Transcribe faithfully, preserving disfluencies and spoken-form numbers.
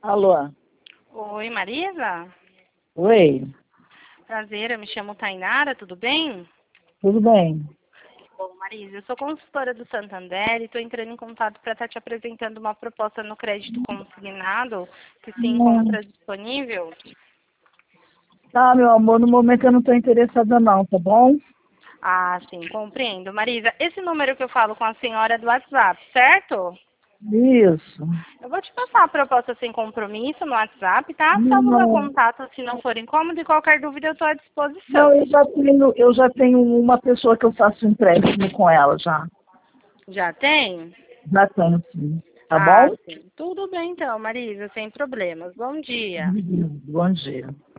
Alô? Oi, Marisa? Oi, Prazer, eu me chamo Tainara, tudo bem? tudo bem? Bom, Marisa, eu sou consultora do Santander e estou entrando em contato para estar te apresentando uma proposta no crédito consignado que se Hum, encontra disponível. Tá, meu amor, no momento eu não estou interessada não, tá bom? Ah, sim, compreendo. Marisa, esse número que eu falo com a senhora é do WhatsApp, certo? Isso. Eu vou te passar a proposta sem compromisso no WhatsApp, tá? Salva o meu Não, contato se não for incômodo e qualquer dúvida eu estou à não, disposição. eu já tenho, eu já tenho uma pessoa que eu faço empréstimo com ela já. Já tem? Já tenho, sim. Tá Ah, bom? sim. Tudo bem então, Marisa, sem problemas. Bom dia. Bom dia.